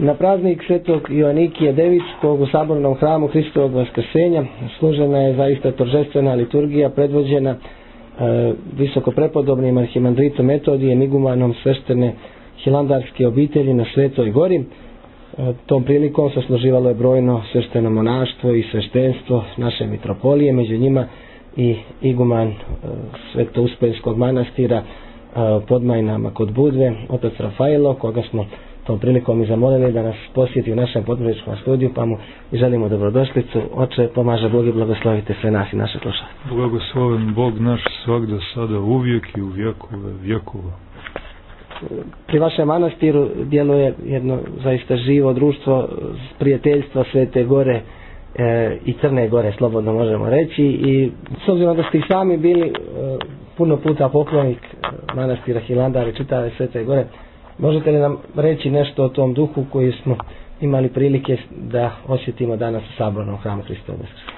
Na praznik Svetog Ioanikija Devičkog u Sabornom hramu Hristovog Vaskrsenja služena je zaista торжествена liturgija predvođena visoko prepodobnim arhimandritom Metodijem, igumanom sveštene hilandarske obitelji na Svetoj gori. Tom prilikom sasluživalo je brojno svešteno monaštvo i sveštenstvo naše mitropolije, među njima i iguman Svetouspenskog manastira Podmajnama kod Budve, otac Rafaelo, koga smo tom prilikom i zamolili da nas posjeti u našem podmorničkom studiju, pa mu i želimo dobrodošlicu. Oče, pomaže Bog i blagoslovite sve nas i naše slušalce. Blagosloven Bog naš svagda, sada, uvijek i u vjekove vjekova. Pri vašem manastiru djeluje jedno zaista živo društvo prijateljstva Svete Gore i Crne Gore, slobodno možemo reći, i s obzirom da ste i sami bili puno puta poklonik manastira Hilandar i čitave Svete Gore, možete li nam reći nešto o tom duhu koji smo imali prilike da osjetimo danas u Sabornom hramu Hristovog Vaskrsenja?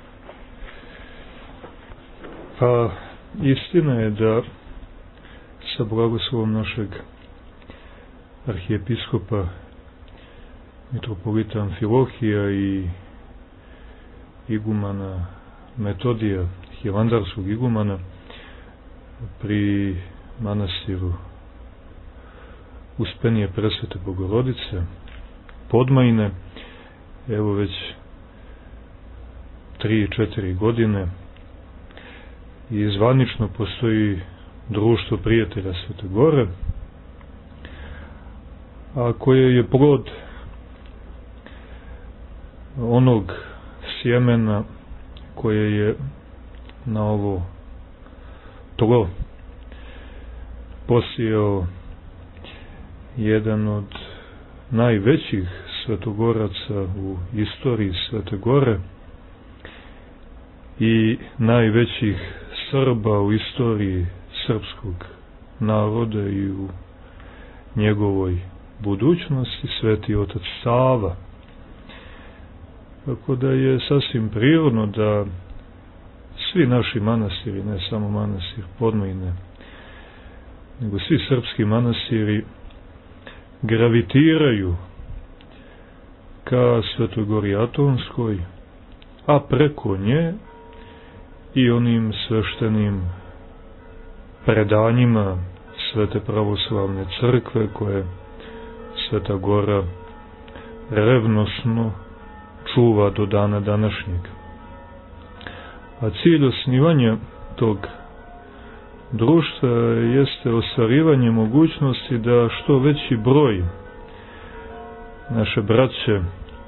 Pa, istina je da sa blagoslovom našeg arhijepiskopa mitropolita Amfilohija i igumana Metodija, hilandarskog igumana, pri manastiru Uspenije Presvete Bogorodice Podmajne, evo već 3-4 godine, i zvanično postoji društvo prijatelja Svete Gore, a koje je plod onog sjemena koje je na ovo tlo posijao jedan od najvećih svetogoraca u istoriji Svete Gore i najvećih Srba u istoriji srpskog naroda i u njegovoj budućnosti, Sveti otac Sava. Tako da je sasvim prirodno da svi naši manastiri, ne samo manastir Podmajne, nego svi srpski manastiri gravitiraju ka Svetoj Gori Atonskoj, a preko nje i onim sveštenim predanjima Svete pravoslavne crkve koje Sveta Gora revnosno čuva do dana današnjeg. A cilj osnivanja tog društva jeste ostvarivanje mogućnosti da što veći broj naše braće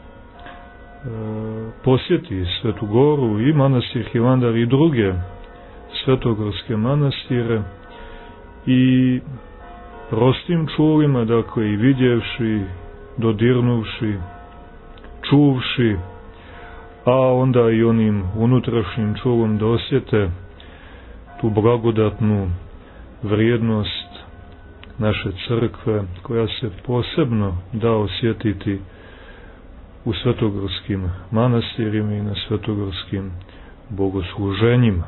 posjeti Svetu Goru i manastir Hilandar i druge svetogorske manastire i prostim čulima, dakle i vidjevši, dodirnuvši, čuvši, a onda i onim unutrašnjim čulom da osjete tu blagodatnu vrijednost naše crkve, koja se posebno da osjetiti u svetogorskim manastirima i na svetogorskim bogosluženjima.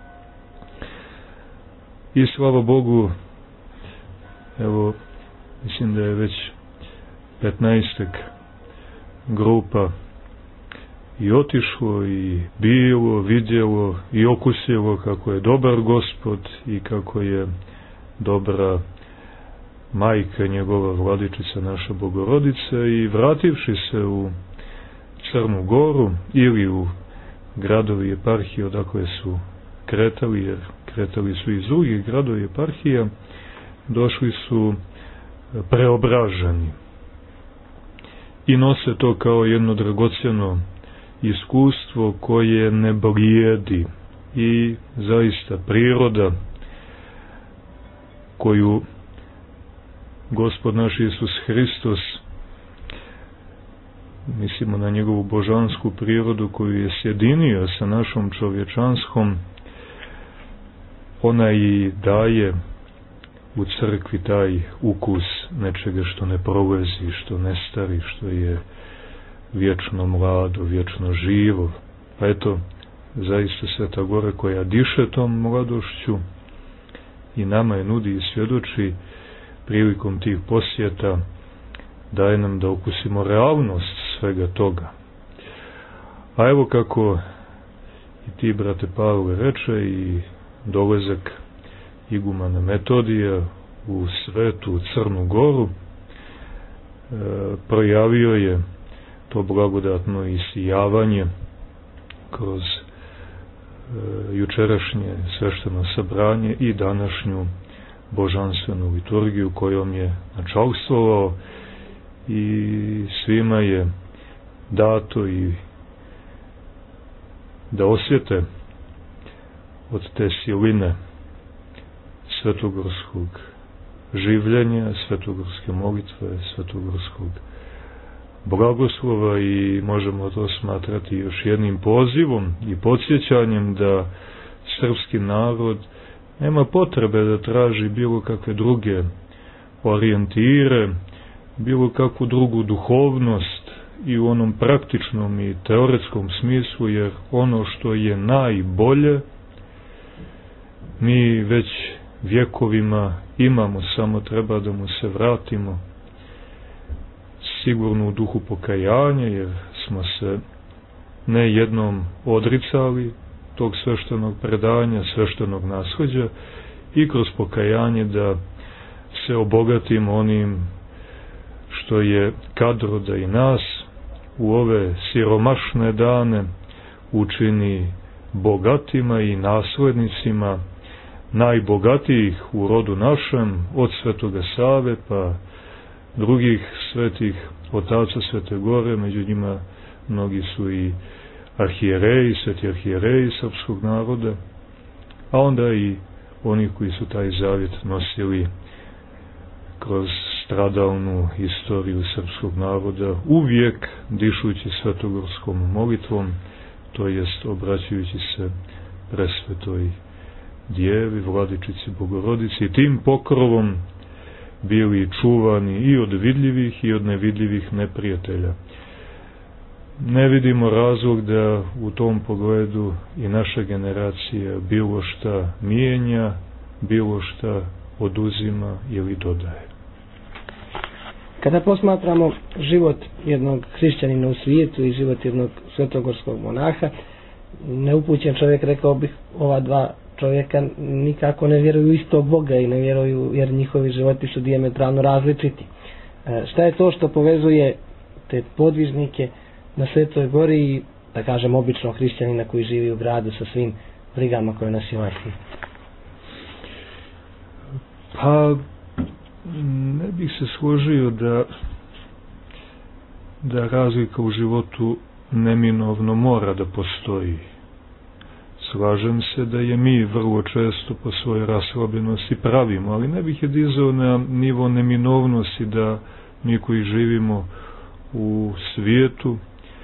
I slava Bogu, evo, mislim da je već 15 grupa i otišlo i bilo, vidjelo i okusilo kako je dobar Gospod i kako je dobra majka njegova Vladičica naša Bogorodica, i vrativši se u Crnu Goru ili u gradovi eparhije odakle su kretali, jer kretali su iz drugih gradova i eparhija, došli su preobraženi i nose to kao jedno dragocjeno iskustvo koje ne blijedi, i zaista priroda koju Gospod naš Isus Hristos, mislimo na njegovu božansku prirodu koju je sjedinio sa našom čovječanskom, ona i daje u crkvi taj ukus nečega što ne prolezi, što ne stari, što je vječno mlado, vječno živo. Pa eto, zaista Sveta Gora koja diše tom mladošću i nama je nudi i svjedoči prilikom tih posjeta daje nam da okusimo realnost svega toga. A evo kako i ti, brate Pavle, reče, i dolazak igumana Metodija u svetu Crnu Goru projavio je to blagodatno isijavanje kroz jučerašnje svešteno sabranje i današnju božanstvenu liturgiju kojom je načalstvovao, i svima je dato i da osjete od te siline svetogorskog življenja, svetogorske molitve, svetogorskog blagoslova, i možemo to smatrati još jednim pozivom i podsjećanjem da srpski narod nema potrebe da traži bilo kakve druge orijentire, bilo kakvu drugu duhovnost i u onom praktičnom i teoretskom smislu, jer ono što je najbolje mi već vjekovima imamo, samo treba da mu se vratimo, sigurno u duhu pokajanja, jer smo se ne jednom odricali tog sveštenog predanja, sveštenog nasleđa, i kroz pokajanje da se obogatimo onim što je kadro da i nas u ove siromašne dane učini bogatima i naslednicima najbogatijih u rodu našem, od Svetoga Save pa drugih svetih otaca Svete Gore, među njima mnogi su i arhijereji, sveti arhijereji srpskog naroda, a onda i oni koji su taj zavjet nosili kroz stradalnu istoriju srpskog naroda, uvijek dišući svetogorskom molitvom, to jest obraćajući se presvetoj Djevi, Vladičici Bogorodici, i tim pokrovom bili čuvani i od vidljivih i od nevidljivih neprijatelja. Ne vidimo razlog da u tom pogledu i naša generacija bilo šta mijenja, bilo šta oduzima ili dodaje. Kada posmatramo život jednog hrišćanina u svijetu i život jednog svetogorskog monaha, neupućen čovjek, rekao bih, ova dva čovjeka nikako ne vjeruju u istog Boga i ne vjeruju, jer njihovi životi su dijametralno različiti. Šta je to što povezuje te podvižnike na Svetoj Gori i, da kažem, običnog hrišćanina koji živi u gradu sa svim brigama koje nas ovaj svijet? Pa ne bih se složio da razlika u životu neminovno mora da postoji. Slažem se da je mi vrlo često po svojoj raslobljenosti pravimo, ali ne bih je dizao na nivo neminovnosti da mi koji živimo u svijetu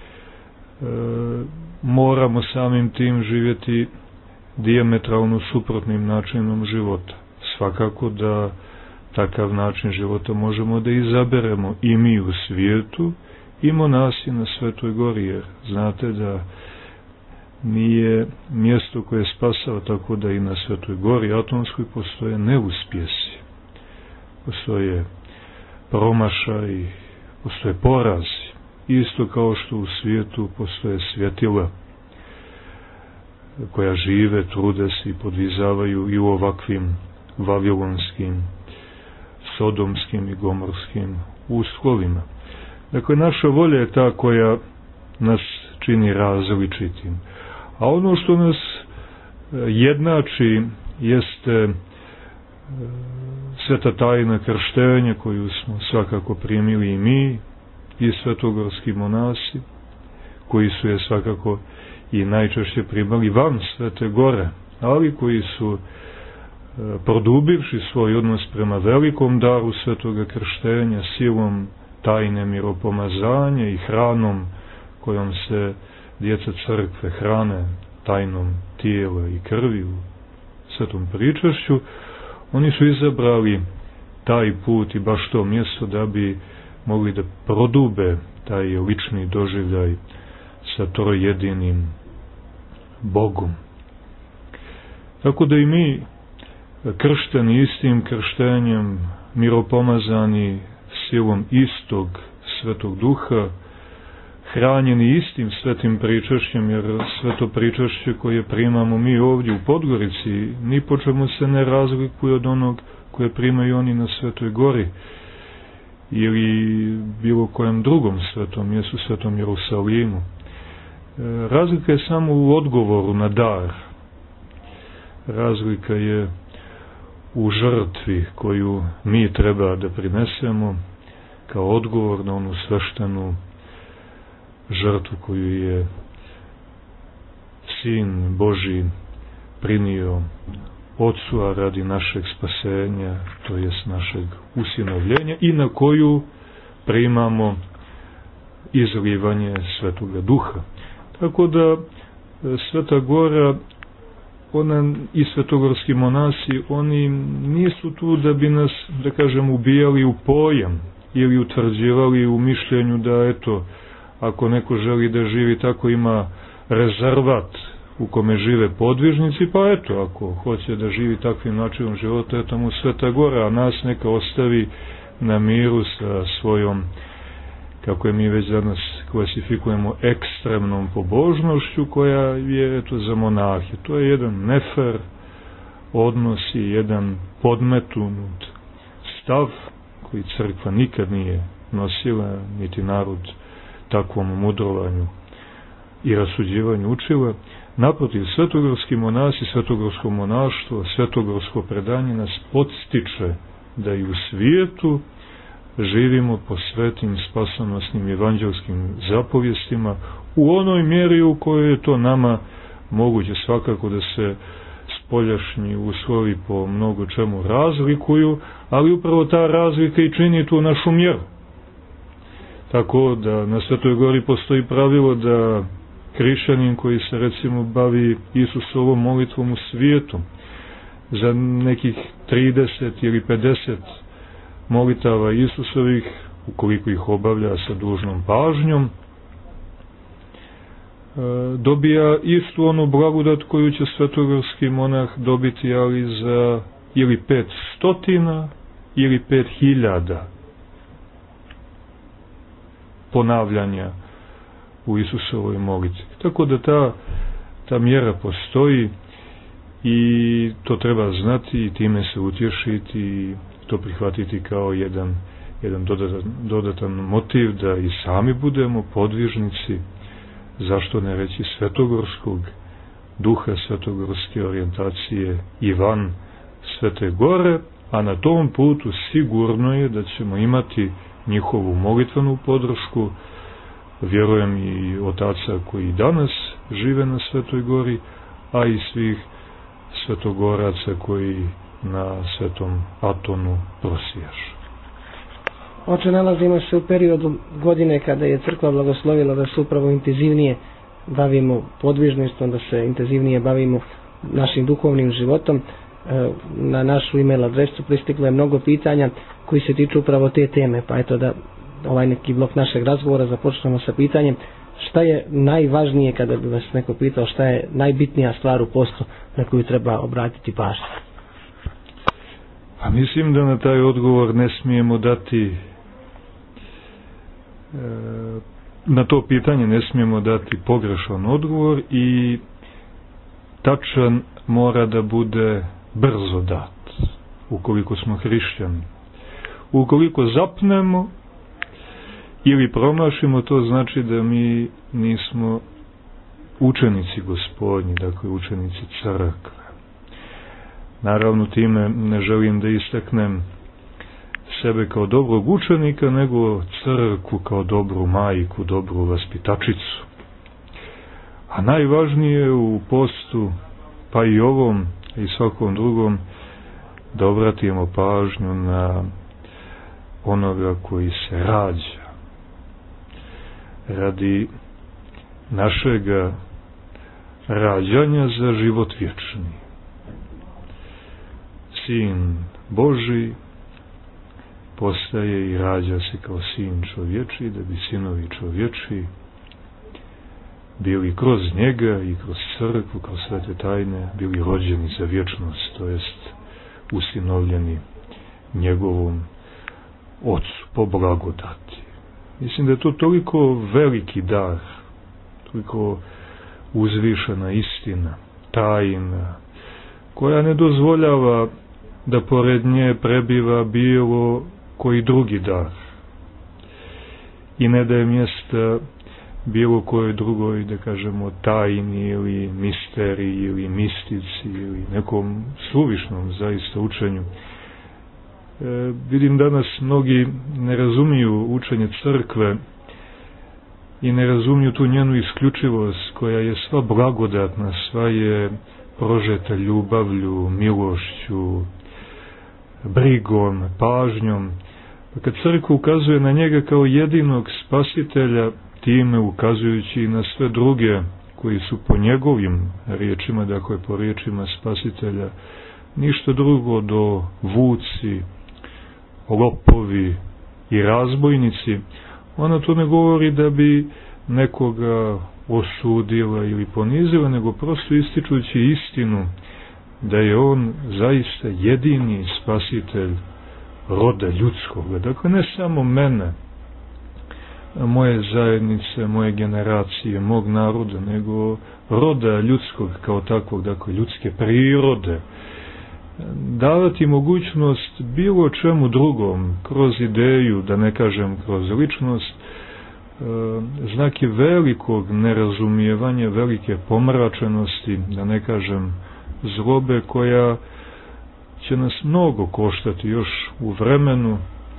moramo samim tim živjeti dijametralno suprotnim načinom života. Svakako da takav način života možemo da izaberemo i mi u svijetu, i monasi na Svetoj Gori, jer znate da nije mjesto koje spasava, tako da i na Svetoj Gori Atonskoj postoje neuspjesi, postoje promašaj, postoje porazi, isto kao što u svijetu postoje svjetila koja žive, trude se i podvizavaju i u ovakvim vavilonskim, sodomskim i gomorskim uslovima. Dakle, naša volja je ta koja nas čini različitim. A ono što nas jednači jeste sveta tajna krštenja koju smo svakako primili i mi i svetogorski monasi, koji su je svakako i najčešće primali van Svete Gore, ali koji su produbivši svoj odnos prema velikom daru svetoga krštenja, silom tajne miropomazanja i hranom kojom se djeca crkve hrane, tajnom tijela i krvi u svetom pričašću, oni su izabrali taj put i baš to mjesto da bi mogli da prodube taj lični doživljaj sa trojedinim Bogom. Tako da i mi, kršteni istim krštenjem, miropomazani silom istog Svetog Duha, hranjeni istim svetim pričašćem, jer sveto pričašće koje primamo mi ovdje u Podgorici ni po čemu se ne razlikuje od onog koje primaju oni na Svetoj Gori ili bilo kojem drugom svetom mjestu, Svetom Jerusalimu. Razlika je samo u odgovoru na dar. Razlika je u žrtvi koju mi treba da prinesemo kao odgovor na onu sveštenu žrtvu koju je Sin Božji prinio Otcu, a radi našeg spasenja, to jest našeg usinovljenja, i na koju primamo izlivanje Svetoga Duha. Tako da Sveta Gora, ona i svetogorski monasi, oni nisu tu da bi nas, da kažem, ubijali u pojam ili utvrđivali u mišljenju da, eto, ako neko želi da živi tako, ima rezervat u kome žive podvižnici, pa eto, ako hoće da živi takvim načinom života, eto mu Sveta Gora, a nas neka ostavi na miru sa svojom, kako je mi već danas klasifikujemo, ekstremnom pobožnošću koja je, eto, za monahe. To je jedan nefer odnos i jedan podmetnut stav koji crkva nikad nije nosila, niti narod takvom mudrovanju i rasuđivanju učila. Naprotiv, svetogorski monasi, svetogorsko monaštvo, svetogorsko predanje nas podstiče da i u svijetu živimo po svetim spasonosnim evanđelskim zapovjestima u onoj mjeri u kojoj je to nama moguće. Svakako da se spoljašnji uslovi po mnogo čemu razlikuju, ali upravo ta razlika i čini tu našu mjeru. Tako da na Svetoj Gori postoji pravilo da hrišćanin koji se, recimo, bavi Isusovom molitvom u svijetu za nekih 30 ili 50 molitava Isusovih, ukoliko ih obavlja sa dužnom pažnjom, dobija istu onu blagodat koju će svetogorski monah dobiti, ali za ili 500 ili 5000 ponavljanja u Isusovoj molitvi. Tako da ta mjera postoji i to treba znati i time se utješiti i to prihvatiti kao jedan dodatan motiv da i sami budemo podvižnici, zašto ne reći, svetogorskog duha, svetogorske orijentacije i van Svete Gore, a na tom putu sigurno je da ćemo imati njihovu molitvenu podršku, vjerujem i otaca koji danas žive na Svetoj Gori, a i svih svetogoraca koji na Svetom Atonu prosješu. Oče, nalazimo se u periodu godine kada je crkva blagoslovila da se upravo intenzivnije bavimo podvižništvom, da se intenzivnije bavimo našim duhovnim životom. Na našu email adresu pristiglo je mnogo pitanja koji se tiču upravo te teme, pa eto da ovaj neki blok našeg razgovora započnemo sa pitanjem šta je najvažnije, kada bi vas neko pitao šta je najbitnija stvar u postu na koju treba obratiti pažnju. A mislim da na taj odgovor ne smijemo dati, na to pitanje ne smijemo dati pogrešan odgovor i tačan mora da bude brzo dat, ukoliko smo hrišćani. Ukoliko zapnemo ili promašimo, to znači da mi nismo učenici Gospodnji, dakle učenici crkve. Naravno, time ne želim da istaknem sebe kao dobrog učenika, nego crkvu kao dobru majku, dobru vaspitačicu. A najvažnije u postu, pa i ovom i svakom drugom, da obratimo pažnju na onoga koji se rađa radi našega rađanja za život vječni. Sin Božji postaje i rađa se kao sin čovječiji, da bi sinovi čovječiji bili kroz njega i kroz crkvu, kao svete tajne, bili rođeni za vječnost, to jest usinovljeni njegovom Ocu po blagodati. Mislim da je to toliko veliki dar, toliko uzvišena istina, tajna, koja ne dozvoljava da pored nje prebiva bilo koji drugi dar i ne daje mjesta bilo kojoj drugoj, da kažemo, tajni ili misteriji ili mistici ili nekom suvišnom zaista učenju. Vidim danas mnogi ne razumiju učenje crkve i ne razumiju tu njenu isključivost koja je sva blagodatna, sva je prožeta ljubavlju, milošću, brigom, pažnjom. Pa kad crkva ukazuje na njega kao jedinog spasitelja, time ukazujući i na sve druge koji su po njegovim riječima, dakle po riječima spasitelja, ništa drugo do vuci, lopovi i razbojnici, ona to ne govori da bi nekoga osudila ili ponizila, nego prosto ističući istinu da je on zaista jedini spasitelj roda ljudskog. Dakle, ne samo mene, moje zajednice, moje generacije, mog naroda, nego roda ljudskog kao takvog, dakle ljudske prirode. Davati mogućnost bilo čemu drugom, kroz ideju, da ne kažem kroz ličnost, znak je velikog nerazumijevanja, velike pomračenosti, da ne kažem zlobe, koja će nas mnogo koštati još u vremenu,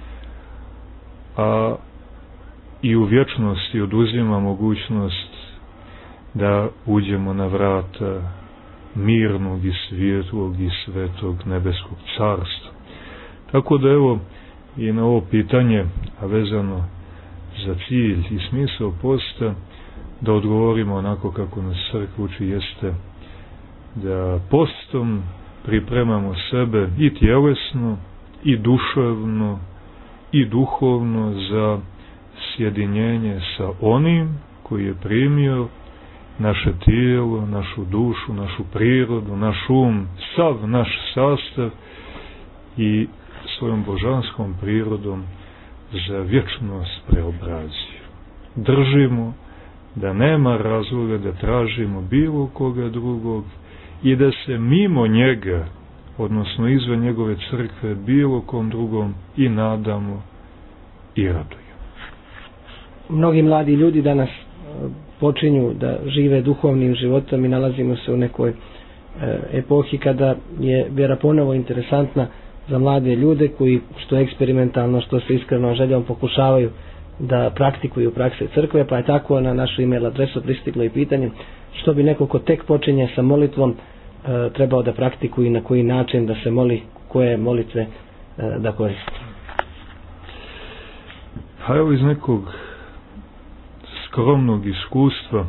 a i u vječnosti oduzima mogućnost da uđemo na vrata mirnog i svjetlog i svetog nebeskog carstva. Tako da evo i na ovo pitanje, a vezano za cilj i smisao posta, da odgovorimo onako kako nas crkva uči, jeste da postom pripremamo sebe i tjelesno, i duševno, i duhovno za sjedinjenje sa onim koji je primio naše tijelo, našu dušu, našu prirodu, naš um, sav naš sastav i svojom božanskom prirodom za vječnost preobrazio. Držimo da nema razloga da tražimo bilo koga drugog i da se mimo njega, odnosno izvan njegove crkve, bilo kom drugom i nadamo i radujemo. Mnogi mladi ljudi danas počinju da žive duhovnim životom i nalazimo se u nekoj epohi kada je vjera ponovo interesantna za mlade ljude koji što eksperimentalno, što se iskreno željom pokušavaju da praktikuju prakse crkve, pa je tako na našu email adresu pristiglo i pitanje što bi neko ko tek počinje sa molitvom trebao da praktikuje i na koji način da se moli, koje molitve da koristi. Pa evo iz nekog skromnog iskustva,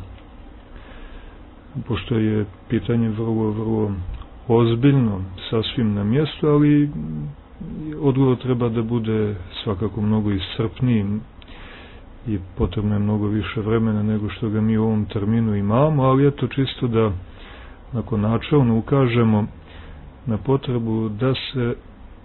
pošto je pitanje vrlo ozbiljno, sasvim na mjestu, ali odgovor treba da bude svakako mnogo iscrpniji i potrebno je mnogo više vremena nego što ga mi u ovom terminu imamo, ali eto čisto da nakon načelno ukažemo na potrebu da se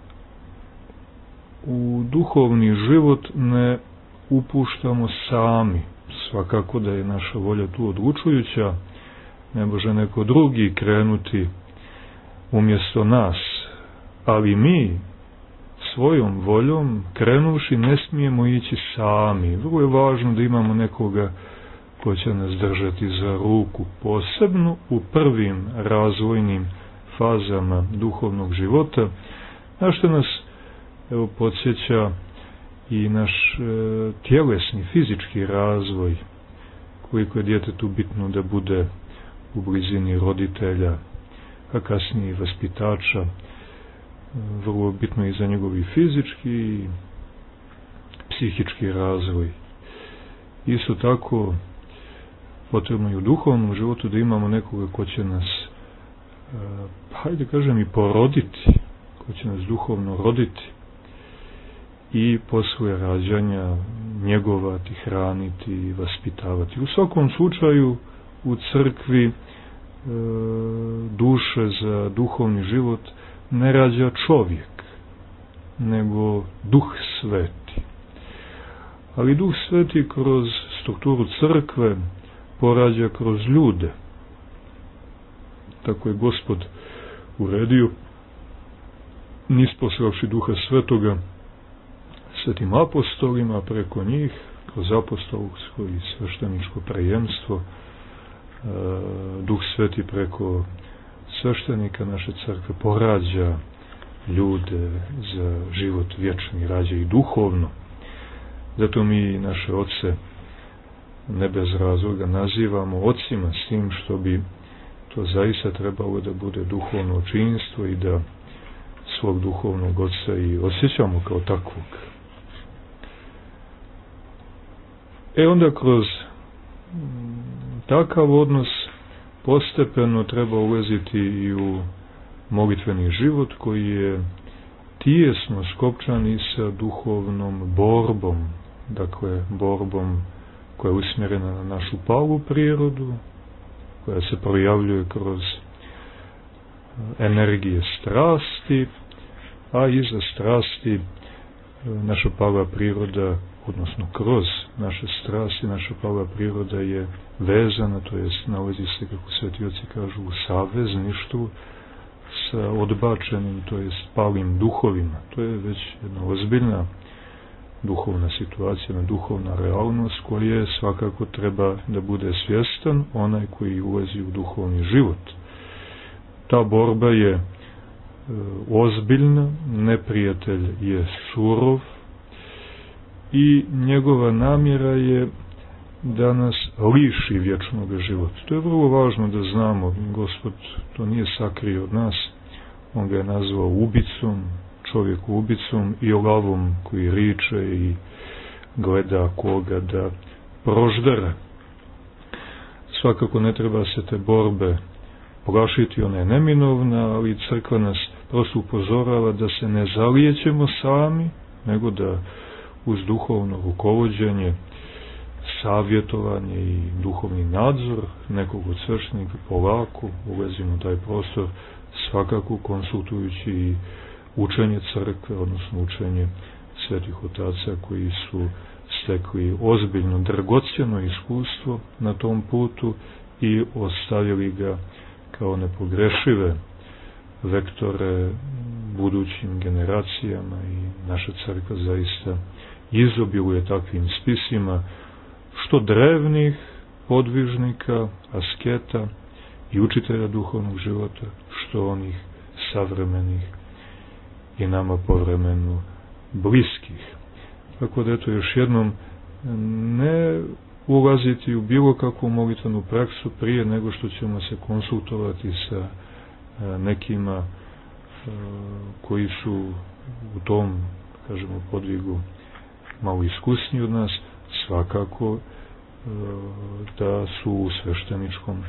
u duhovni život ne upuštamo sami. Svakako da je naša volja tu odlučujuća, ne može neko drugi krenuti umjesto nas, ali mi svojom voljom krenuši ne smijemo ići sami. Vrlo je važno da imamo nekoga ko će nas držati za ruku, posebno u prvim razvojnim fazama duhovnog života, na što nas evo podsjeća i naš tjelesni, fizički razvoj, koliko je djetetu bitno da bude u blizini roditelja, a kasnije i vaspitača, vrlo bitno i za njegovi fizički i psihički razvoj. Isto tako potrebno i u duhovnom životu da imamo nekoga ko će nas, hajde kažem, i poroditi, ko će nas duhovno roditi i posle rađanja njegovati, hraniti i vaspitavati. U svakom slučaju u crkvi duše za duhovni život ne rađa čovjek, nego Duh Sveti. Ali Duh Sveti kroz strukturu crkve porađa kroz ljude. Tako je Gospod uredio, nisposlavši Duha Svetoga svetim apostolima, preko njih, kroz apostolsko i svešteničko prejenstvo, Duh Sveti preko sveštenika naše crkve porađa ljude za život vječni, rađa i duhovno. Zato mi naše oce ne bez razloga nazivamo ocima, s tim što bi to zaista trebalo da bude duhovno očinstvo i da svog duhovnog oca i osjećamo kao takvog. Onda kroz takav odnos postepeno treba ulaziti i u molitveni život koji je tijesno skopčan i sa duhovnom borbom, dakle borbom koja je usmjerena na našu palu prirodu, koja se projavljuje kroz energije strasti, a iza strasti naša pala priroda, odnosno kroz naše strasti, naša pala priroda je vezana, to jest nalazi se, kako sveti oci kažu, u savezništvu sa odbačenim, to jest palim duhovima. To je već jedna ozbiljna duhovna situacija, duhovna realnost koja svakako treba da bude svjestan onaj koji ulazi u duhovni život. Ta borba je ozbiljna, neprijatelj je surov i njegova namjera je da nas liši vječnog života. To je vrlo važno da znamo. Gospod to nije sakrio od nas. On ga je nazvao ubicom, čovjeku ubicom i lavom koji riče i gleda koga da proždera. Svakako ne treba se te borbe plašiti, ona je neminovna, ali crkva nas prosto upozorava da se ne zalijećemo sami, nego da uz duhovno rukovođenje, savjetovanje i duhovni nadzor nekog od sveštenika polako ulazimo u taj prostor, svakako konsultujući i učenje crkve, odnosno učenje svetih otaca koji su stekli ozbiljno dragocjeno iskustvo na tom putu i ostavili ga kao nepogrešive vektore budućim generacijama, i naša crkva zaista izobiluje takvim spisima, što drevnih podvižnika, asketa i učitelja duhovnog života, što onih savremenih i nama povremeno bliskih. Tako da eto, još jednom, ne ulaziti u bilo kakvu molitvenu praksu prije nego što ćemo se konsultovati sa nekima koji su u tom, kažemo, podvigu malo iskusniji od nas, svakako da su u svešteničkom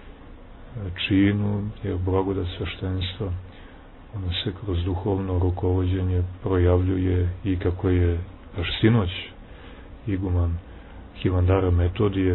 činu, jer blagodat sveštenstva ona se kroz duhovno rukovođenje projavljuje, i kako je baš sinoć iguman Hilandara Metodije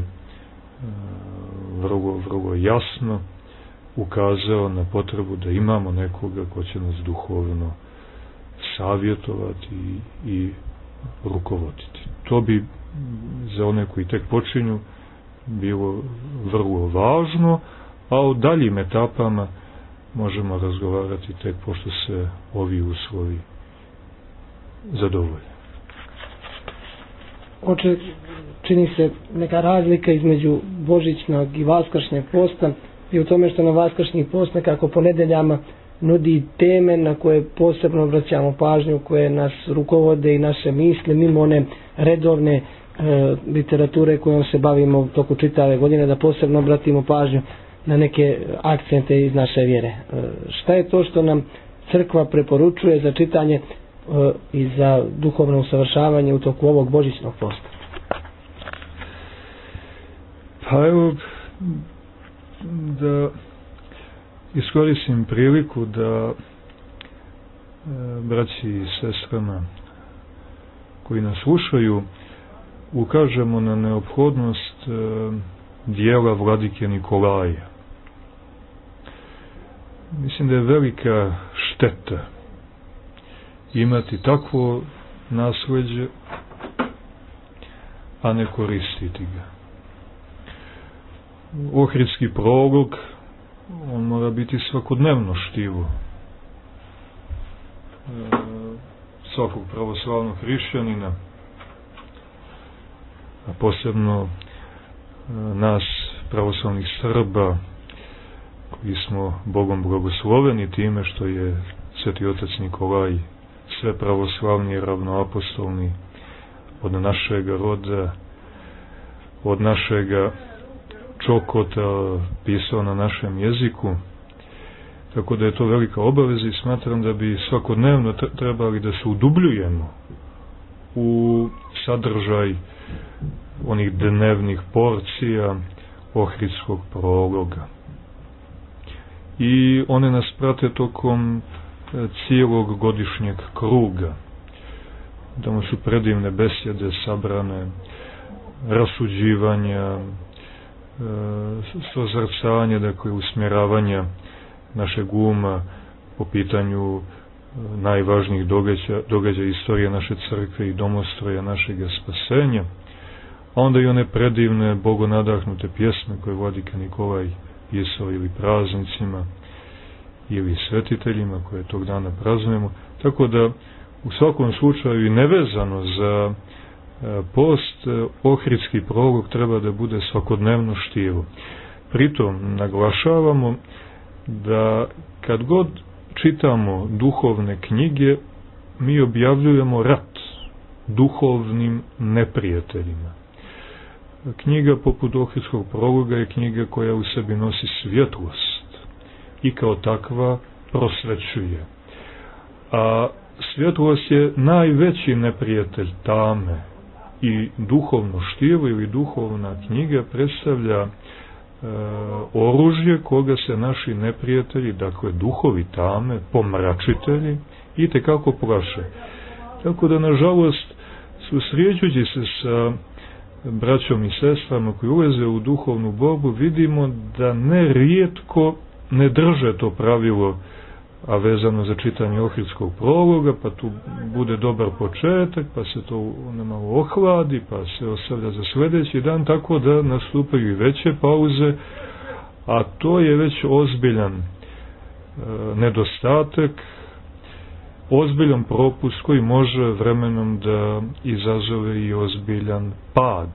vrlo jasno ukazao na potrebu da imamo nekoga ko će nas duhovno savjetovati i rukovoditi. To bi za one koji tek počinju bilo vrlo važno, a o daljim etapama možemo razgovarati tek pošto se ovi uslovi zadovolje. Oče, čini se neka razlika između božićnog i vaskršnjeg posta i u tome što na vaskršnji post nekako po nedeljama nudi teme na koje posebno obraćamo pažnju, koje nas rukovode i naše misli, mimo one redovne literature kojom se bavimo u toku čitave godine, da posebno obratimo pažnju na neke akcente iz naše vjere. Šta je to što nam crkva preporučuje za čitanje i za duhovno usavršavanje u toku ovog božićnog posta? Pa evo, da iskoristim priliku da braći i sestrama koji nas slušaju ukažemo na neophodnost dijela vladike Nikolaja. Mislim da je velika šteta imati takvo nasleđe, a ne koristiti ga. Ohridski prolog, on mora biti svakodnevno štivo svakog pravoslavnog hrišćanina, a posebno nas pravoslavnih Srba, koji smo Bogom blagosloveni time što je Sveti otac Nikolaj sve pravoslavni i ravnoapostolni od našega roda, od našega čokota pisao na našem jeziku, tako da je to velika obaveza i smatram da bi svakodnevno trebali da se udubljujemo u sadržaj onih dnevnih porcija Ohridskog prologa. I one nas prate tokom cijelog godišnjeg kruga. Tamo su predivne besjede sabrane, rasuđivanja, sozrcanje, dakle usmjeravanja našeg uma po pitanju najvažnijih događaja istorije naše crkve i domostroja našeg spasenja, a onda i one predivne bogonadahnute pjesme koje vladika Nikolaj pisao ili praznicima ili svetiteljima koje tog dana praznujemo, tako da u svakom slučaju i nevezano za post, Ohridski prolog treba da bude svakodnevno štivo. Pritom naglašavamo da kad god čitamo duhovne knjige, mi objavljujemo rat duhovnim neprijateljima. Knjiga poput Ohridskog prologa je knjiga koja u sebi nosi svjetlost i kao takva prosvećuje. A svjetlost je najveći neprijatelj tame i duhovno štivo ili duhovna knjiga predstavlja oružje koga se naši neprijatelji, dakle duhovi tame, pomračitelji, itekako plaše. Tako da, nažalost, susrećujući se sa braćom i sestrama koji ulaze u duhovnu borbu, vidimo da nerijetko ne drže to pravilo, a vezano za čitanje Ohridskog prologa, pa tu bude dobar početak, pa se to malo ohladi, pa se ostavlja za sljedeći dan, tako da nastupaju i veće pauze, a to je već ozbiljan nedostatak, ozbiljan propust koji može vremenom da izazove i ozbiljan pad,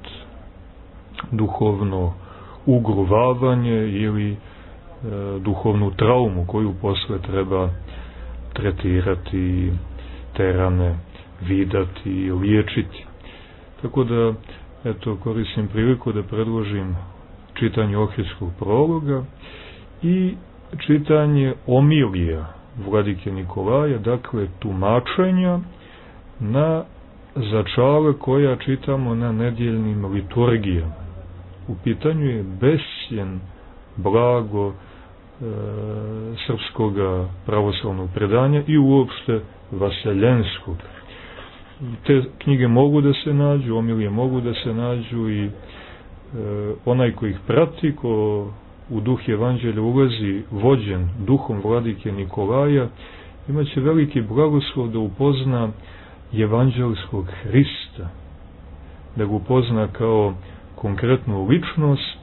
duhovno ugruvavanje ili duhovnu traumu koju posle treba tretirati, te rane vidati i liječiti. Tako da, eto, koristim priliku da predložim čitanje Ohridskog prologa i čitanje omilija vladike Nikolaja, dakle tumačenja na začale koja čitamo na nedjeljnim liturgijama. U pitanju je besjen blago srpskog pravoslavnog predanja i uopšte vaseljenskog. Te knjige mogu da se nađu, omilije mogu da se nađu i onaj ko ih prati, ko u duh evanđelja ulazi vođen duhom vladike Nikolaja, imaće veliki blagoslov da upozna evanđelskog Hrista, da ga upozna kao konkretnu ličnost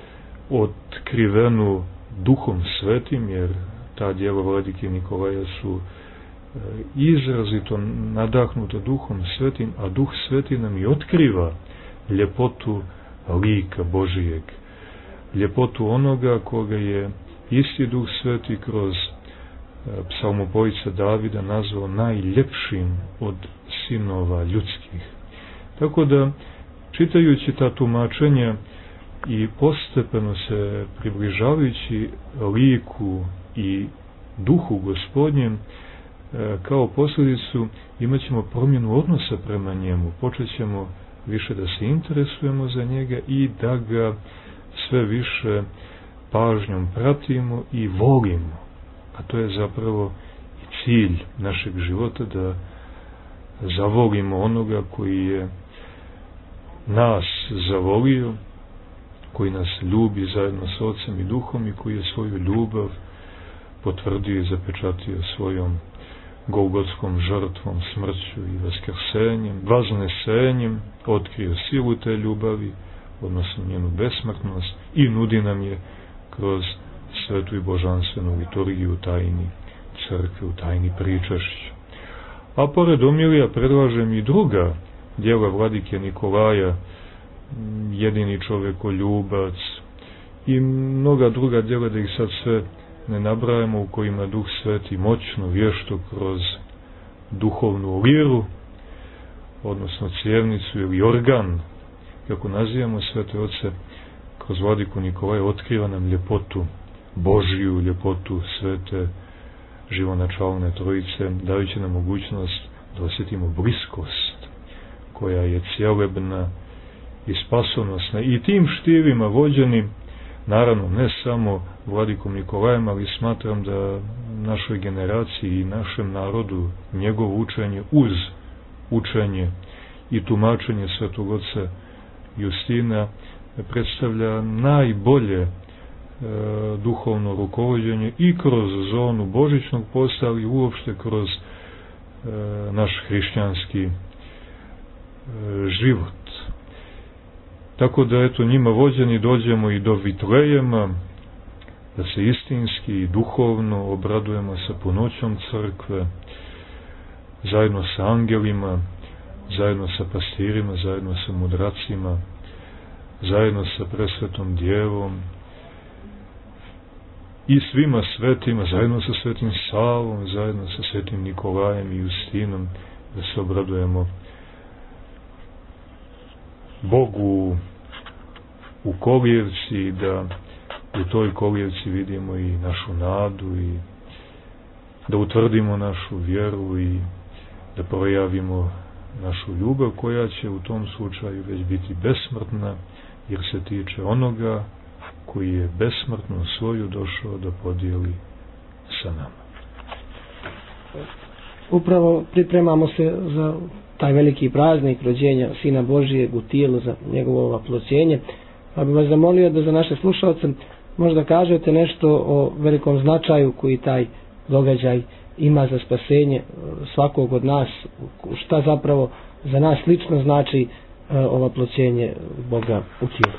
otkrivenu Duhom Svetim, jer ta djela vladike Nikolaja su izrazito nadahnuta Duhom Svetim, a Duh Sveti nam i otkriva ljepotu lika Božijeg, ljepotu onoga koga je isti Duh Sveti kroz psalmopojca Davida nazvao najljepšim od sinova ljudskih. Tako da, čitajući ta tumačenja i postepeno se približavajući liku i duhu Gospodnjem, kao posljedicu imat ćemo promjenu odnosa prema njemu, počet ćemo više da se interesujemo za njega i da ga sve više pažnjom pratimo i volimo. A to je zapravo i cilj našeg života, da zavolimo onoga koji je nas zavolio, koji nas ljubi zajedno s Otcem i Duhom i koji je svoju ljubav potvrdio i zapečatio svojom golgotskom žrtvom, smrću i vaskrsenjem, vaznesenjem otkrio silu te ljubavi, odnosno njenu besmrtnost, i nudi nam je kroz svetu i božanstvenu liturgiju u tajni crkve, u tajni pričašća. A pored omilija predlažem i druga djela vladike Nikolaja, jedini čovekoljubac, i mnoga druga djela, da ih sad sve ne nabrajamo, u kojima Duh Sveti moćno, vješto kroz duhovnu liru, odnosno cjevnicu ili organ, kako nazivamo svete oce, kroz vladiku Nikolaja otkriva nam ljepotu Božju, ljepotu svete živonačalne trojice, dajući nam mogućnost da osjetimo bliskost koja je cjelebna i spasonosna, i tim štivima vođeni, naravno ne samo vladikom Nikolajem, ali smatram da našoj generaciji i našem narodu njegovo učenje uz učenje i tumačenje svetog oca Justina predstavlja najbolje duhovno rukovođenje i kroz zonu božićnog posta, ali uopšte kroz naš hrišćanski život. Tako da eto, njima vođeni dođemo i do Vitlejema, da se istinski i duhovno obradujemo sa punoćom crkve, zajedno sa angelima, zajedno sa pastirima, zajedno sa mudracima, zajedno sa presvetom djevom i svima svetima, zajedno sa svetim Savom, zajedno sa svetim Nikolajem i Justinom, da se obradujemo Bogu u kolijevci, da u toj kolijevci vidimo i našu nadu i da utvrdimo našu vjeru i da projavimo našu ljubav, koja će u tom slučaju već biti besmrtna, jer se tiče onoga koji je besmrtno svoju došao da podijeli sa nama. Upravo pripremamo se za taj veliki praznik rođenja Sina Božijeg u tijelu, za njegovo vaploćenje, pa bih vas zamolio da za naše slušalce možda kažete nešto o velikom značaju koji taj događaj ima za spasenje svakog od nas, šta zapravo za nas lično znači ovaploćenje Boga u tijelu.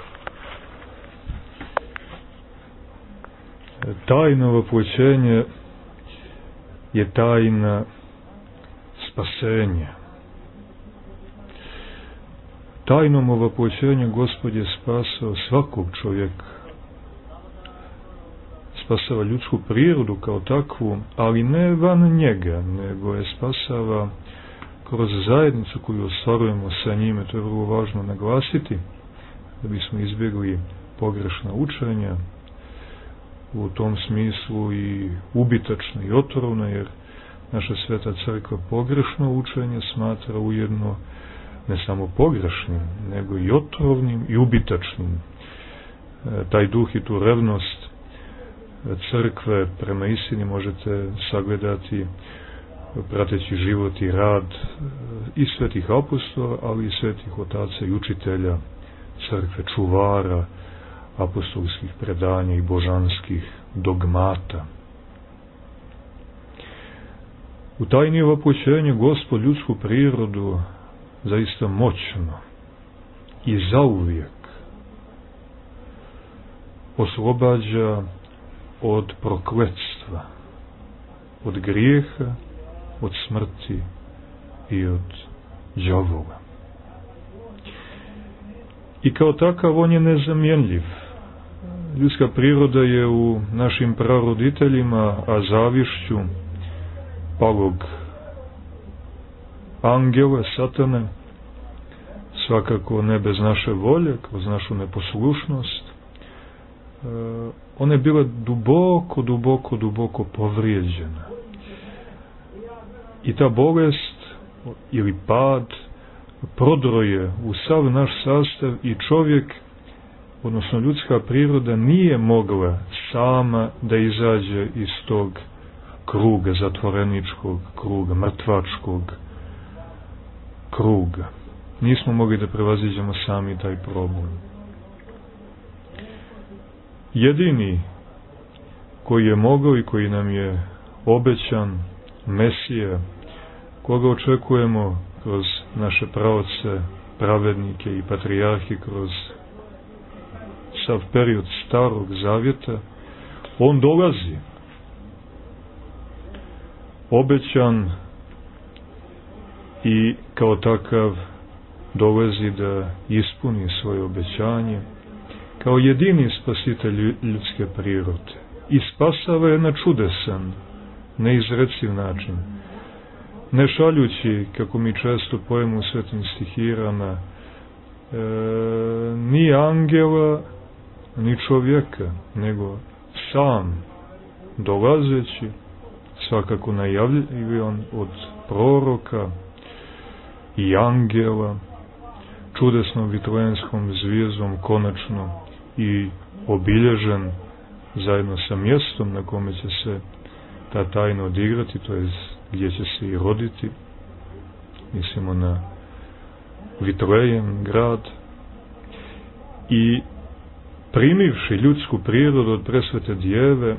Tajno ovaploćenje je tajna spasenja. Tajnom ovaploćenju Gospod je spasao svakog čovjeka. Spasava ljudsku prirodu kao takvu, ali ne van njega, nego je spasava kroz zajednicu koju ostvarujemo sa njime. To je vrlo važno naglasiti, da bismo izbjegli pogrešna učenja, u tom smislu i ubitačna i otrovna, jer naša sveta crkva pogrešno učenje smatra ujedno ne samo pogrešnim, nego i otrovnim i ubitačnim. Taj duh i tu revnost crkve prema istini možete sagledati prateći život i rad i svetih apostola, ali i svetih otaca i učitelja crkve, čuvara apostolskih predanja i božanskih dogmata. U tajni ovaploćenja Gospod ljudsku prirodu zaista moćno i zauvijek oslobađa od prokletstva, od grijeha, od smrti i od đavola. I kao takav on je nezamjenljiv. Ljudska priroda je u našim praroditeljima, a zavišću palog angela, satane, svakako ne bez naše volje, kroz našu neposlušnost, ona je bila duboko povrijeđena. I ta bolest ili pad prodroje u sav naš sastav i čovjek, odnosno ljudska priroda, nije mogla sama da izađe iz tog kruga, zatvoreničkog kruga, mrtvačkog kruga. Nismo mogli da prevaziđemo sami taj problem. Jedini koji je mogao i koji nam je obećan, Mesija, koga očekujemo kroz naše praoce, pravednike i patrijarhi, kroz sav period Starog Zavjeta, on dolazi. Obećan i kao takav dolazi da ispuni svoje obećanje kao jedini spasitelj ljudske prirode i spasava je na čudesan, neizreciv način, ne šaljući, kako mi često pojemo u svetim stihirama, ni angela ni čovjeka, nego sam dolazeći, svakako najavljivan od proroka i angela, čudesnom vitlenskom zvijezdom, konačno i obilježen zajedno sa mjestom na kome će se ta tajna odigrati, to je gdje će se i roditi. Mislimo na Vitlejem grad. I primivši ljudsku prirodu od presvete djeve,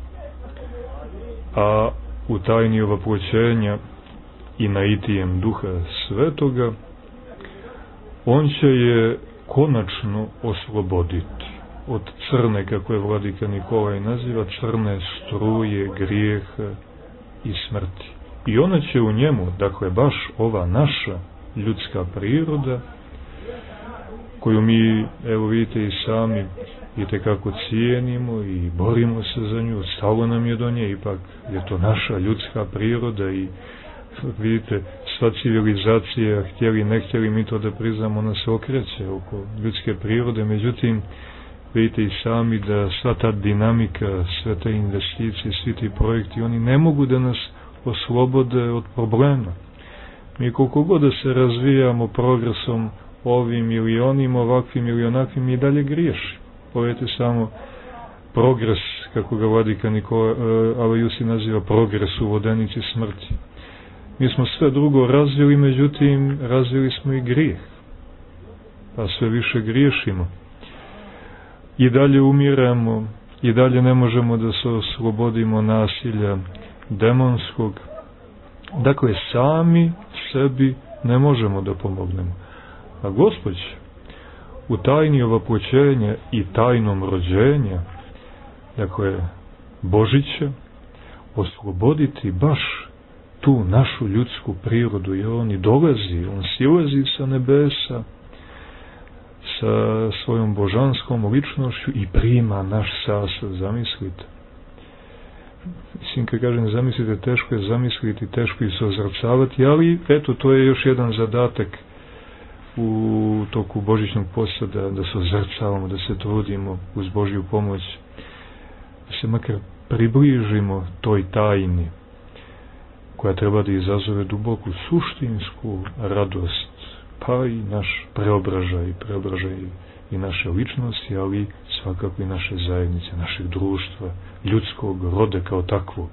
a u tajni ovaploćenja i naitijem Duha Svetoga, on će je konačno osloboditi od crne, kako je vladika Nikolaj naziva, crne struje grijeha i smrti. I ona će u njemu, dakle baš ova naša ljudska priroda, koju mi, evo vidite i sami, itekako cijenimo i borimo se za nju, stalo nam je do nje, ipak je to naša ljudska priroda i vidite, sva civilizacija, htjeli, ne htjeli mi to da priznamo, ona se okreće oko ljudske prirode, međutim, vidite i sami da sva ta dinamika, sve te investicije, svi ti projekti, oni ne mogu da nas oslobode od problema. Mi koliko god da se razvijamo progresom ovim ili onim, ovakvim ili onakvim, mi dalje griješimo. Pogledajte samo progres, kako ga vladika Alajusi naziva, progres u vodenici smrti. Mi smo sve drugo razvili, međutim, razvili smo i grijeh. Pa sve više griješimo. I dalje umiramo, i dalje ne možemo da se oslobodimo nasilja demonskog. Dakle, sami sebi ne možemo da pomognemo. A Gospod će u tajni ovaploćenja i tajnom rođenja, dakle, Božića, osloboditi baš tu našu ljudsku prirodu, jer on i dolazi, on silazi sa nebesa sa svojom božanskom ličnošću i prima naš sastav, zamislite. Mislim, kad kažem zamislite, teško je zamisliti, teško je se ozrcavati, ali eto, to je još jedan zadatak u toku božićnog posta, da se ozrcavamo, da se trudimo uz Božju pomoć, da se makar približimo toj tajni koja treba da izazove duboku suštinsku radost, pa i naš preobražaj i naše ličnosti, ali svakako i naše zajednice, našeg društva, ljudskog roda kao takvog.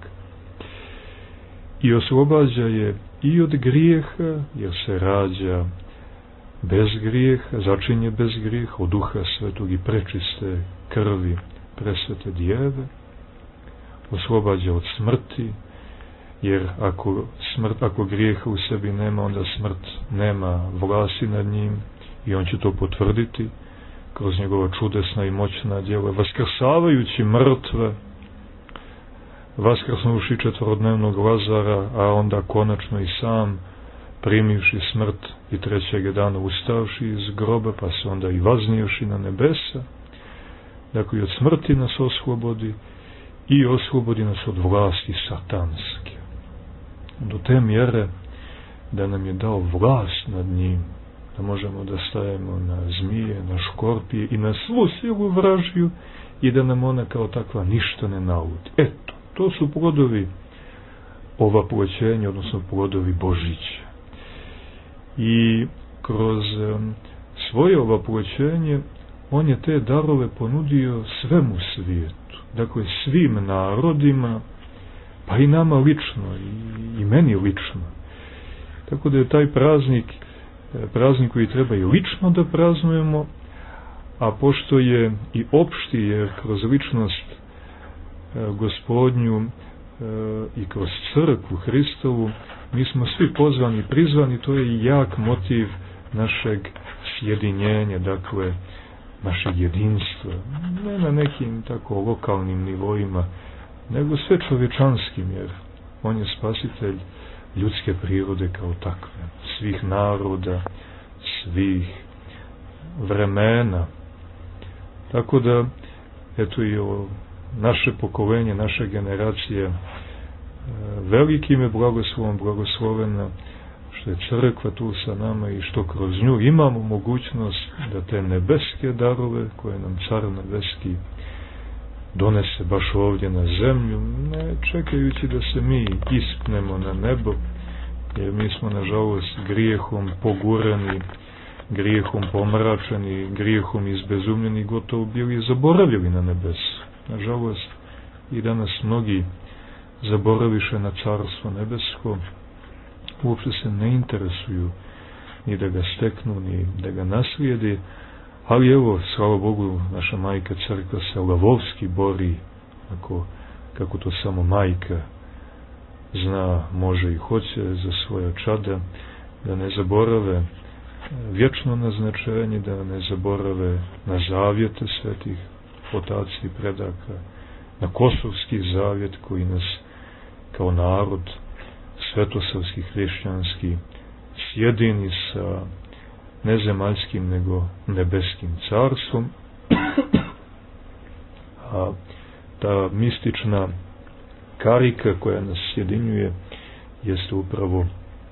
I oslobađa je i od grijeha, jer se rađa bez grijeha, začinje bez grijeha, od Duha Svetog i prečiste krvi presvete djeve, oslobađa od smrti, jer ako grijeha u sebi nema, onda smrt nema vlasti nad njim i on će to potvrditi kroz njegova čudesna i moćna djela, vaskrsavajući mrtve, vaskrsnuši četvorodnevnog Lazara, a onda konačno i sam primivši smrt i trećeg dana ustavši iz groba, pa se onda i vaznijevši na nebesa. Dakle, i od smrti nas oslobodi i oslobodi nas od vlasti satanske. Do te mjere da nam je dao vlast nad njim, da možemo da stajemo na zmije, na škorpije i na svu silu vražju i da nam ona kao takva ništa ne naudi. Eto, to su plodovi ovaploćenja, odnosno plodovi Božića. I kroz svoje ovaploćenje on je te darove ponudio svemu svijetu, dakle svim narodima, pa i nama lično, i meni lično. Tako da je taj praznik koji treba i lično da praznujemo, a pošto je i opšti, jer kroz ličnost Gospodnju i kroz crkvu Hristovu, mi smo svi pozvani i prizvani, to je jak motiv našeg sjedinjenja, dakle, našeg jedinstva, ne na nekim tako lokalnim nivoima, nego sve čovječanskim, jer on je spasitelj ljudske prirode kao takve, svih naroda, svih vremena. Tako da, eto i ovo naše pokolenje, naše generacije, velikim je blagoslovom blagoslovena što je crkva tu sa nama i što kroz nju imamo mogućnost da te nebeske darove koje nam Car nebeski donese baš ovdje na zemlju, ne čekajući da se mi ispnemo na nebo, jer mi smo nažalost grijehom pogurani, grijehom pomračeni, grijehom izbezumljeni, gotovo bili zaboravili na nebesu. Nažalost, i danas mnogi zaboraviše na Carstvo nebesko, uopšte se ne interesuju ni da ga steknu, ni da ga naslijedi, ali evo, slava Bogu, naša majka crkva se lavovski bori, kako to samo majka zna, može i hoće za svoja čada, da ne zaborave vječno naznačenje, da ne zaborave na zavjete svetih otaca i predaka, na kosovski zavjet koji nas kao narod svetosavski, hrišćanski sjedini sa nezemaljskim nego nebeskim carstvom. A ta mistična karika koja nas sjedinjuje jeste upravo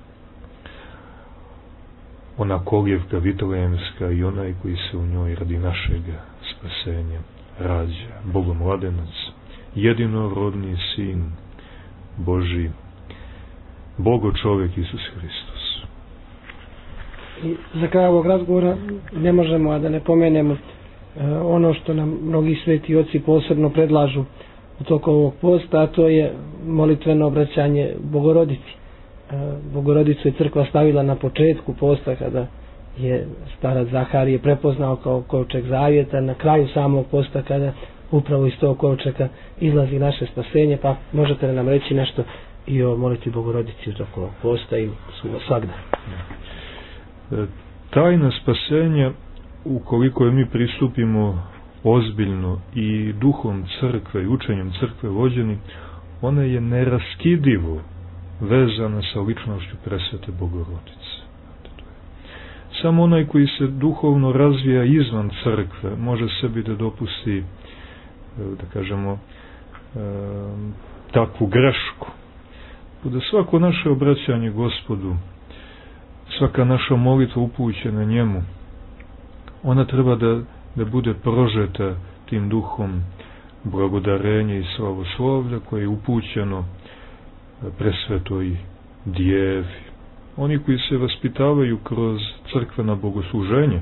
ona kolijevka vitlejemska i onaj koji se u njoj radi našeg spasenja rađa, Bogomladenac, jedinorodni Sin Božji, Bogo čovjek Isus Hristos. I za kraj ovog razgovora ne možemo a da ne pomenemo ono što nam mnogi sveti oci posebno predlažu u toku ovog posta, a to je molitveno obraćanje Bogorodici. Bogorodicu je crkva stavila na početku posta kada je starac Zaharije prepoznao kao kovčeg zavjeta, na kraju samog posta kada upravo iz tog kovčega izlazi naše spasenje, pa možete li nam reći nešto i o molitvi Bogorodici u toku ovog posta i svagda? Tajna spasenja, ukoliko je mi pristupimo ozbiljno i duhom crkve i učenjem crkve vođeni, ona je neraskidivo vezana sa ličnošću presvete Bogorodice. Samo onaj koji se duhovno razvija izvan crkve može sebi da dopusti, da kažemo, takvu grešku. Da svako naše obraćanje Gospodu, svaka naša molitva upućena njemu, ona treba da bude prožeta tim duhom blagodarenja i slavoslovlja koje je upućeno presvetoj djevi. Oni koji se vaspitavaju kroz crkvena bogosluženja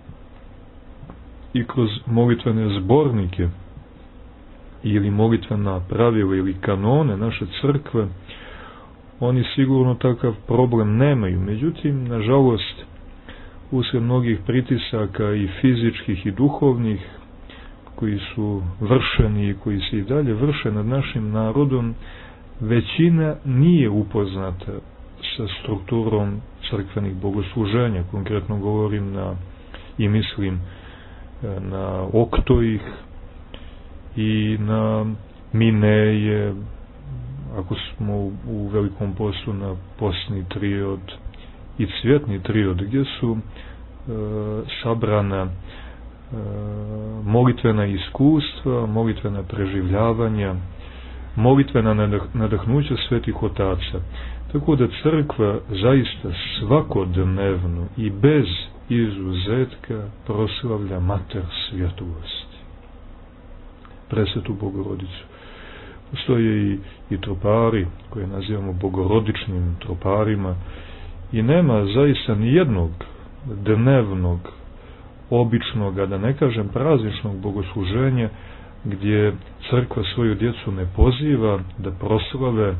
i kroz molitvene zbornike ili molitvena pravila ili kanone naše crkve, oni sigurno takav problem nemaju. Međutim, nažalost, usred mnogih pritisaka i fizičkih i duhovnih koji su vršeni i koji se i dalje vrše nad našim narodom, većina nije upoznata sa strukturom crkvenih bogosluženja. Konkretno govorim i mislim na oktojih i na mineje, ako smo u velikom postu na postni triod i cvjetni triod, gdje su sabrana molitvena iskustva, molitvena preživljavanja, molitvena nadahnuća svetih otaca. Tako da crkva zaista svakodnevno i bez izuzetka proslavlja Mater svjetlosti, presvetu Bogorodicu. Postoje i tropari koje nazivamo bogorodičnim troparima i nema zaista ni jednog dnevnog, običnog, a da ne kažem prazničnog bogosluženja gdje crkva svoju djecu ne poziva da proslave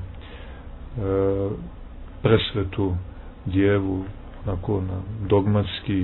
presvetu djevu na dogmatski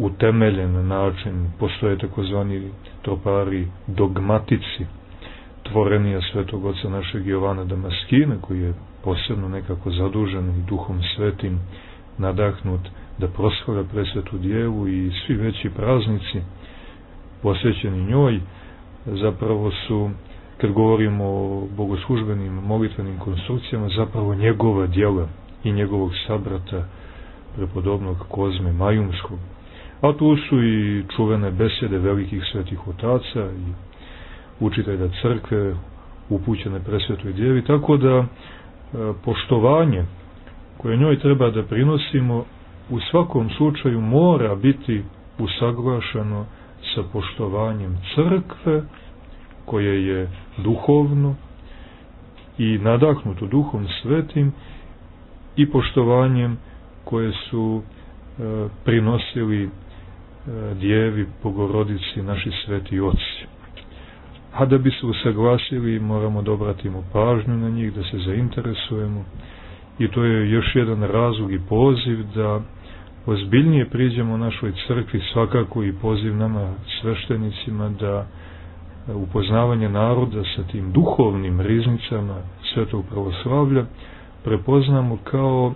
utemeljen način. Postoje takozvani tropari dogmatici. najotvorenija svetog oca našeg Jovana Damaskina, koji je posebno nekako zadužen i Duhom Svetim nadahnut da proslavlja presvetu djevu, i svi veći praznici posvećeni njoj zapravo su, kad govorimo o bogoslužbenim molitvenim konstrukcijama, zapravo njegova djela i njegovog sabrata prepodobnog Kozme Majumskog. A tu su i čuvene besede velikih svetih otaca i učitelja crkve upućene presvetoj djevi, tako da poštovanje koje njoj treba da prinosimo u svakom slučaju mora biti usaglašeno sa poštovanjem crkve, koje je duhovno i nadahnuto Duhom Svetim, i poštovanjem koje su prinosili djevi Bogorodici naši sveti oci. A da bi se usaglasili, moramo da obratimo pažnju na njih, da se zainteresujemo, i to je još jedan razlog i poziv da ozbiljnije priđemo našoj crkvi, svakako i poziv nama sveštenicima da upoznavanje naroda sa tim duhovnim riznicama svetog pravoslavlja prepoznamo kao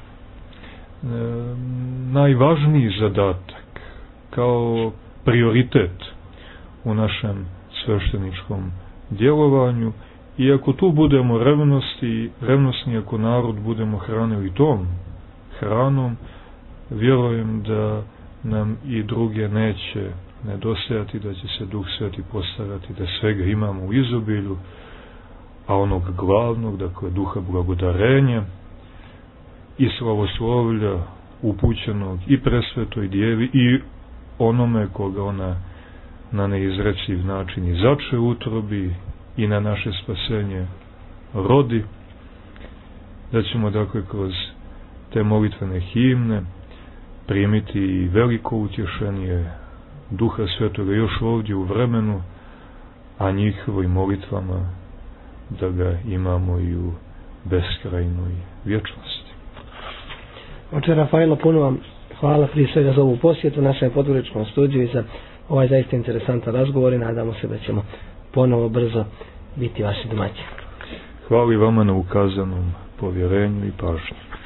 najvažniji zadatak, kao prioritet u našem svešteničkom djelovanju, i ako tu budemo revnosni, ako narod budemo hranili tom hranom, vjerujem da nam i druge neće nedostajati, da će se Duh Sveti postarati da svega imamo u izobilju, a onog glavnog, dakle duha blagodarenja i slavoslovlja upućenog i presvetoj djevi i onome koga ona na neizreciv način i zače utrobi i na naše spasenje rodi, da ćemo dakle kroz te molitvene himne primiti i veliko utješenje Duha Svetoga još ovdje u vremenu, a njihovim molitvama da ga imamo i u beskrajnoj vječnosti. Oče Rafaelo, puno vam hvala prije svega za ovu posjetu našem podgoričkom studiju i za ovaj zaista interesantan razgovor, i nadamo se da ćemo ponovo brzo biti vaši domaći. Hvala i vama na ukazanom povjerenju i pažnju.